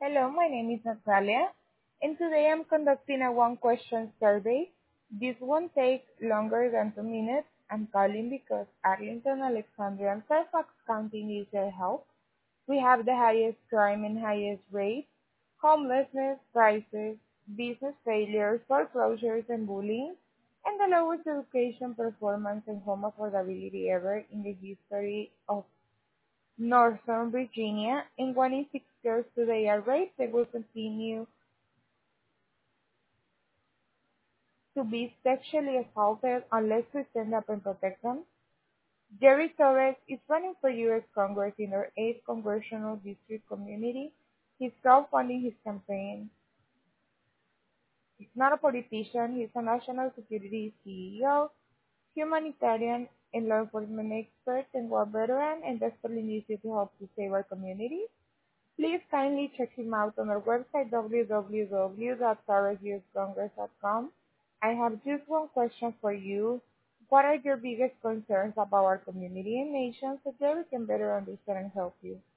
Hello, my name is Natalia, and today I'm conducting a one-question survey. This won't take longer than 2 minutes. I'm calling because Arlington, Alexandria, and Fairfax County needs your help. We have the highest crime and highest rates, homelessness, prices, business failures, foreclosures, and bullying, and the lowest education performance and home affordability ever in the history of Northern Virginia. In 1 in 6 girls today are raped. They will continue to be sexually assaulted unless we stand up and protect them. Jerry Torres is running for U.S. Congress in our 8th Congressional District community. He's crowdfunding his campaign. He's not a politician. He's a national security CEO, humanitarian and law enforcement expert, and war veteran, and desperately needs you to help to save our community. Please kindly check him out on our website www.torresuscongress.com. I have just one question for you. What are your biggest concerns about our community and nation so that we can better understand and help you?